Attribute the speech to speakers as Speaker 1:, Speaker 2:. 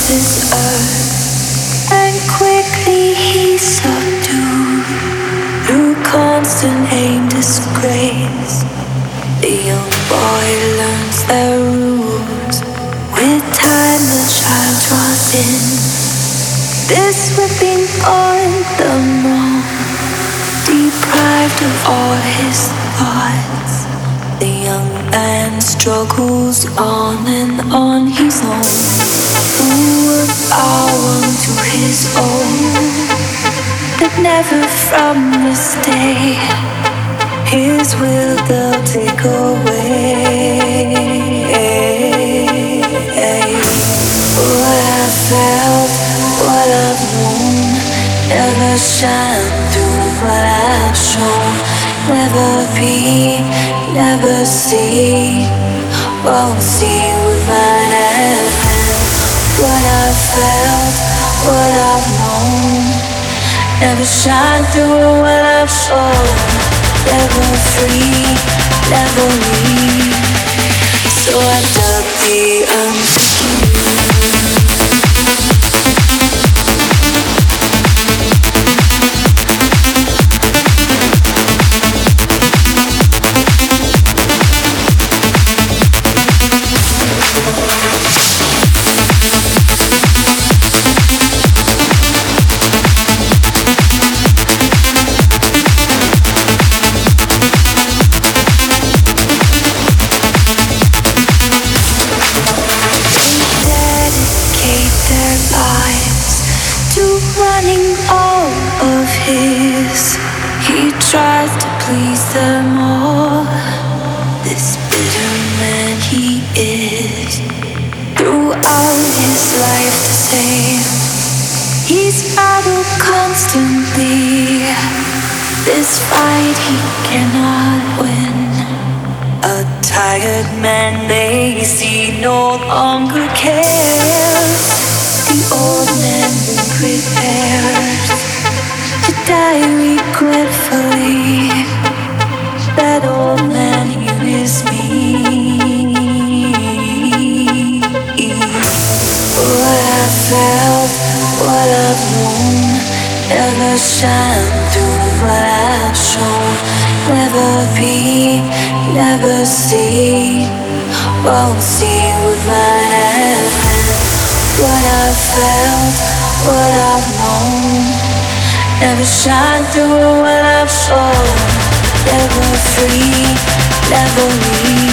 Speaker 1: this earth, and quickly he subdued through constant aim, disgrace. The young boy learns their rules. With time, the child draws in. This whipping on the moon, deprived of all his thoughts. The young man struggles on and on his own. Who would bow unto his own, but never from this day his will they'll take away. What I've felt, what I've known, never shine through what I've shown. Never be, never see, won't see with mine have been. What I've felt, what I've known, never shine through what I've shown. Never free, never leave. So I dug the unseen. Tries to please them all. This bitter man he is. Throughout his life the same, he's battled constantly. This fight he cannot win. A tired man they see no longer cares. The old man prepares to die regretfully. That old man, he is me. What I've felt, what I've known, never shine through what I've shown. Never be, never see, won't see with mine have been. What I've felt, what I've known, never shine through what I've shown. Never free, never leave.